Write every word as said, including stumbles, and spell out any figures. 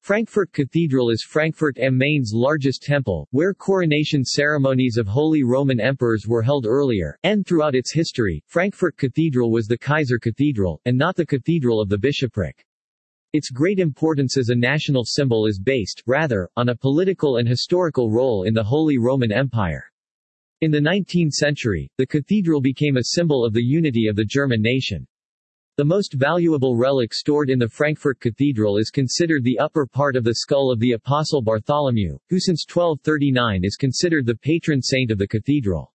Frankfurt Cathedral is Frankfurt am Main's largest temple, where coronation ceremonies of Holy Roman Emperors were held earlier, and throughout its history, Frankfurt Cathedral was the Kaiser Cathedral, and not the cathedral of the bishopric. Its great importance as a national symbol is based, rather, on a political and historical role in the Holy Roman Empire. In the nineteenth century, the cathedral became a symbol of the unity of the German nation. The most valuable relic stored in the Frankfurt Cathedral is considered the upper part of the skull of the Apostle Bartholomew, who since twelve thirty-nine is considered the patron saint of the cathedral.